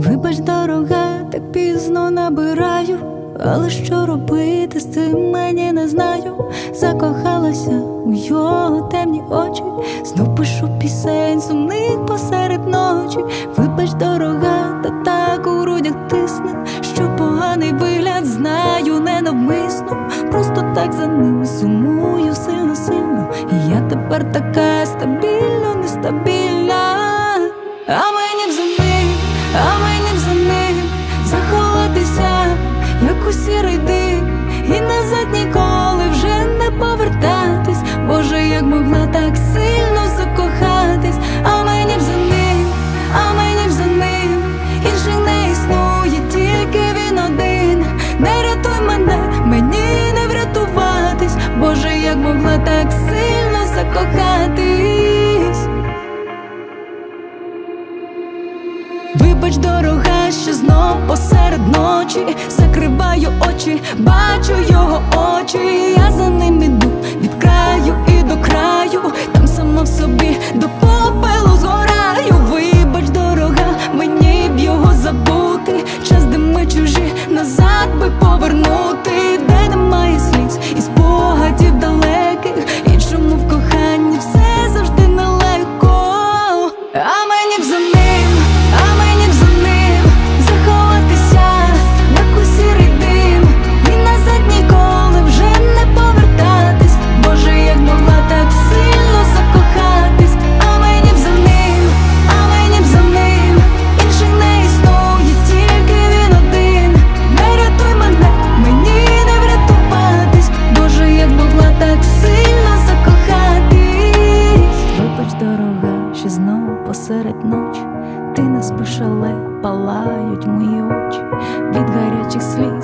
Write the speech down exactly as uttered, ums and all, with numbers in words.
Вибач, дорога, так пізно набираю, але що робити з цим мені не знаю. Закохалася у його темні очі, знов пишу пісень сумних посеред ночі. Вибач, дорога, та так у грудях тисне, що поганий вигляд знаю ненавмисно. Просто так за ним сумую сильно-сильно, і я тепер така стабільно нестабільна. А мені б за ним, а мені б за ним заховатися, як у сірий дим, і назад ніколи вже не повертатись. Боже, як могла так сильно закохатись. А мені б за ним, а мені б за ним, інших не існує, тільки він один. Не рятуй мене, мені не врятуватись. Боже, як могла так сильно закохатись. Вибач, дорога, що знов посеред ночі закриваю очі, бачу його очі. Я за ним іду від краю і до краю, там сама в собі до попелу згораю. Вибач, дорога, мені б його забути, час, де ми чужі, назад би повернути, де немає сліз і спогадів далеких, і чому в коханні все завжди нелегко. А мені б за ним, а мені б за ним заховатися, як у сірий дим, і назад ніколи вже не повертатись. Боже, як могла так сильно закохатись. А мені б за ним, а мені б за ним, інших не існує, тільки він один. Не рятуй мене, мені не врятуватись. Боже, як могла так сильно закохатись. Вибач, дорога, що знов посеред ночі ти не спиш, але палають мої очі від гарячих слів